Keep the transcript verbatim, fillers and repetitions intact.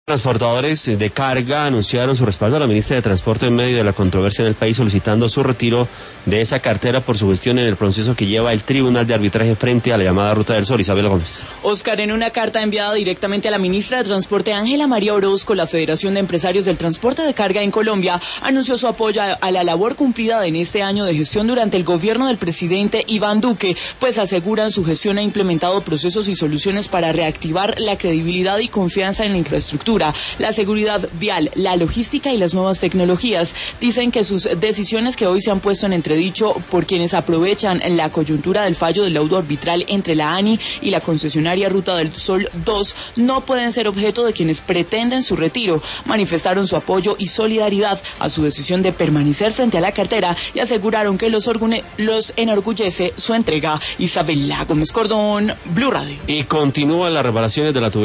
Transportadores de carga anunciaron su respaldo a la ministra de Transporte en medio de la controversia en el país, solicitando su retiro de esa cartera por su gestión en el proceso que lleva el Tribunal de Arbitraje frente a la llamada Ruta del Sol. Isabel Gómez. Oscar, en una carta enviada directamente a la ministra de Transporte, Ángela María Orozco, la Federación de Empresarios del Transporte de Carga en Colombia, anunció su apoyo a la labor cumplida en este año de gestión durante el gobierno del presidente Iván Duque, pues aseguran su gestión ha implementado procesos y soluciones para reactivar la credibilidad y confianza en la infraestructura, la seguridad vial, la logística y las nuevas tecnologías. Dicen que sus decisiones, que hoy se han puesto en entredicho por quienes aprovechan la coyuntura del fallo del laudo arbitral entre la ANI y la concesionaria Ruta del Sol dos, no pueden ser objeto de quienes pretenden su retiro. Manifestaron su apoyo y solidaridad a su decisión de permanecer frente a la cartera y aseguraron que los, orgune- los enorgullece su entrega. Isabela Gómez Cordón, Blue Radio. Y continúan las reparaciones de la tubería